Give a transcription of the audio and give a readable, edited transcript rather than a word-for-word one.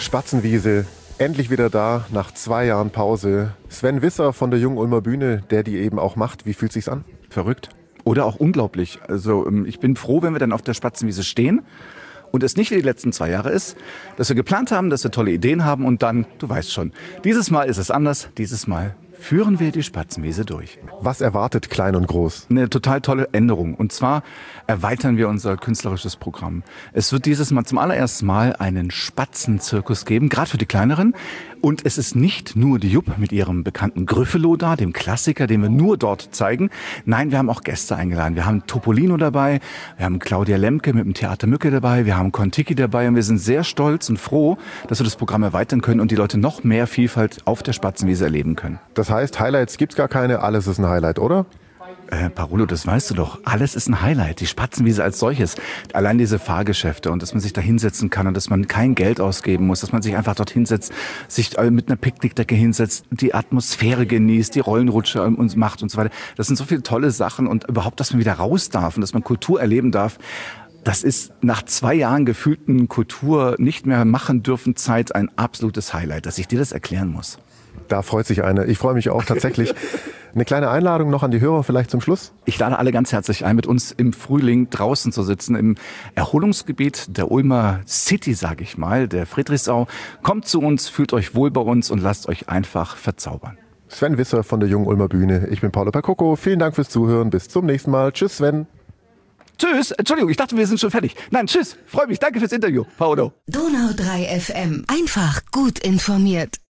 Spatzenwiese, endlich wieder da, nach 2 Jahren Pause. Sven Visser von der Jung-Ulmer Bühne, der die eben auch macht. Wie fühlt sich's an? Verrückt. Oder auch unglaublich. Also ich bin froh, wenn wir dann auf der Spatzenwiese stehen und es nicht wie die letzten 2 Jahre ist, dass wir geplant haben, dass wir tolle Ideen haben und dann, du weißt schon, dieses Mal ist es anders, dieses Mal führen wir die Spatzenwiese durch. Was erwartet Klein und Groß? Eine total tolle Änderung. Und zwar erweitern wir unser künstlerisches Programm. Es wird dieses Mal zum allerersten Mal einen Spatzenzirkus geben, gerade für die Kleineren. Und es ist nicht nur die Jupp mit ihrem bekannten Gryffalo da, dem Klassiker, den wir nur dort zeigen. Nein, wir haben auch Gäste eingeladen. Wir haben Topolino dabei, wir haben Claudia Lemke mit dem Theater Mücke dabei, wir haben Kon-Tiki dabei und wir sind sehr stolz und froh, dass wir das Programm erweitern können und die Leute noch mehr Vielfalt auf der Spatzenwiese erleben können. Das heißt, Highlights gibt's gar keine, alles ist ein Highlight, oder? Parolo, das weißt du doch. Alles ist ein Highlight. Die Spatzenwiese als solches. Allein diese Fahrgeschäfte und dass man sich da hinsetzen kann und dass man kein Geld ausgeben muss, dass man sich einfach dort hinsetzt, sich mit einer Picknickdecke hinsetzt, die Atmosphäre genießt, die Rollenrutsche und macht und so weiter. Das sind so viele tolle Sachen und überhaupt, dass man wieder raus darf und dass man Kultur erleben darf. Das ist nach 2 Jahren gefühlten Kultur nicht mehr machen dürfen Zeit ein absolutes Highlight, dass ich dir das erklären muss. Da freut sich einer. Ich freue mich auch tatsächlich. Eine kleine Einladung noch an die Hörer vielleicht zum Schluss. Ich lade alle ganz herzlich ein, mit uns im Frühling draußen zu sitzen, im Erholungsgebiet der Ulmer City, sage ich mal, der Friedrichsau. Kommt zu uns, fühlt euch wohl bei uns und lasst euch einfach verzaubern. Sven Visser von der Jung-Ulmer Bühne. Ich bin Paolo Percoco. Vielen Dank fürs Zuhören. Bis zum nächsten Mal. Tschüss, Sven. Tschüss. Entschuldigung, ich dachte, wir sind schon fertig. Nein, tschüss. Freue mich. Danke fürs Interview, Paolo. Donau 3 FM. Einfach gut informiert.